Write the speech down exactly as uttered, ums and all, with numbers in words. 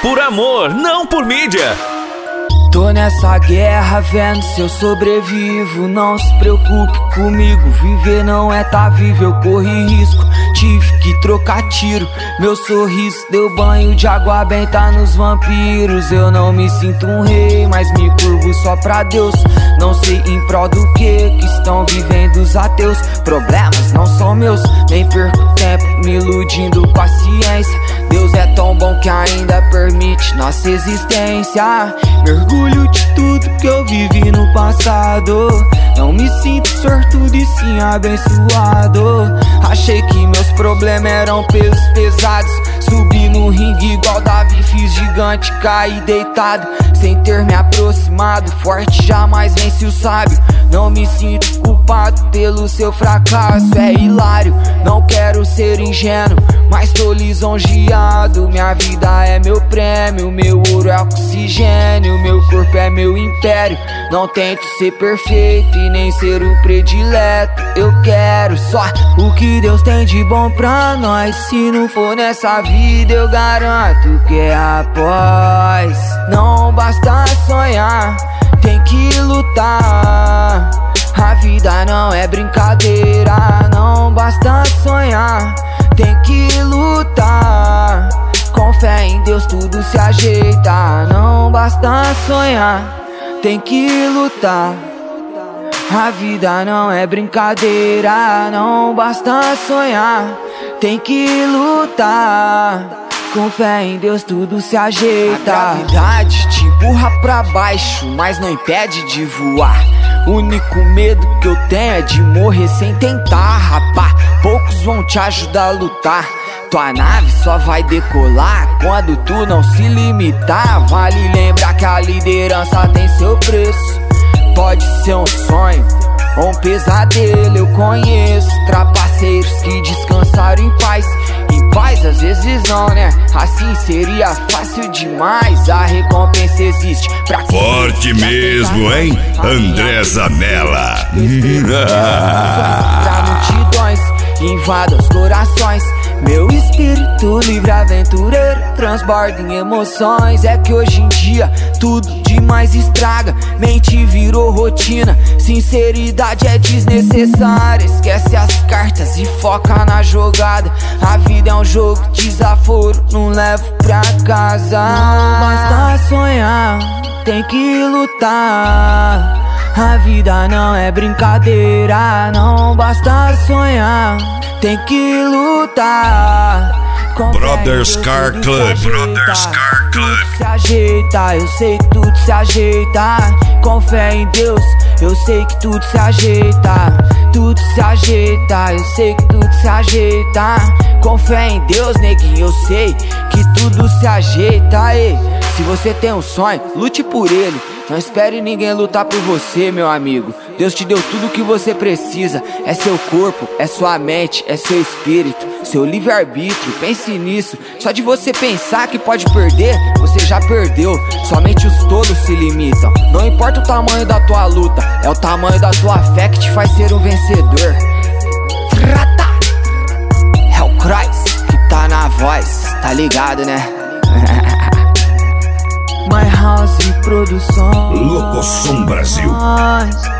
por amor, não por mídia. Tô nessa guerra vendo se eu sobrevivo. Não se preocupe comigo, viver não é tá vivo. Eu corri risco, tive que trocar tiro. Meu sorriso deu banho de água benta nos vampiros. Eu não me sinto um rei, mas me curvo só pra Deus. Não sei em prol do que que estão vivendo os ateus. Problemas não são meus, nem perco tempo me iludindo com a ciência. Deus é tão bom que ainda permite nossa existência. Mergulho de tudo que eu vivi no passado. Não me sinto sortudo e sim abençoado. Achei que meus problemas eram pesos pesados. Subi no ringue igual Davi, fiz gigante, caí deitado. Sem ter me aproximado, forte jamais vence o sábio. Não me sinto culpado pelo seu fracasso, é hilário. Não quero ser ingênuo, mas tô lisonjeado. Minha vida é meu prêmio, meu ouro é oxigênio. Meu corpo é meu império. Não tento ser perfeito e nem ser o predileto. Eu quero só o que Deus tem de bom pra nós. Se não for nessa vida, eu garanto que é após. Não basta sonhar, tem que lutar. A vida não é brincadeira. Não basta sonhar, tem que lutar. Com fé em Deus tudo se ajeita. Não basta sonhar, tem que lutar. A vida não é brincadeira. Não basta sonhar, tem que lutar. Com fé em Deus tudo se ajeita. A gravidade te empurra pra baixo, mas não impede de voar. O único medo que eu tenho é de morrer sem tentar, rapá. Poucos vão te ajudar a lutar. Tua nave só vai decolar quando tu não se limitar. Vale lembrar que a liderança tem seu preço. Pode ser um sonho ou um pesadelo. Eu conheço trapaceiros que descansaram em paz. Em paz às vezes não, né? Assim seria fácil demais. A recompensa existe pra quem forte mesmo, hein? André Zanella. Pra multidões, invada os corações. Meu espírito livre, aventureiro, transborda em emoções. É que hoje em dia tudo demais estraga. Mente virou rotina, sinceridade é desnecessária. Esquece as cartas e foca na jogada. A vida é um jogo de desaforo, não levo pra casa. Não basta sonhar, tem que lutar. A vida não é brincadeira. Não basta sonhar, tem que lutar. Brothers Car Club. Brothers Car Club. Tudo se ajeita, eu sei que tudo se ajeita. Com fé em Deus, eu sei que tudo se ajeita. Tudo se ajeita, eu sei que tudo se ajeita. Com fé em Deus, neguinho, eu sei que tudo se ajeita. Ei, se você tem um sonho, lute por ele. Não espere ninguém lutar por você, meu amigo. Deus te deu tudo o que você precisa. É seu corpo, é sua mente, é seu espírito, seu livre-arbítrio. Pense nisso. Só de você pensar que pode perder, você já perdeu. Somente os tolos se limitam. Não importa o tamanho da tua luta, é o tamanho da tua fé que te faz ser um vencedor. Trata! É o Christ que tá na voz, tá ligado, né? My House Produções. Locosom Brasil.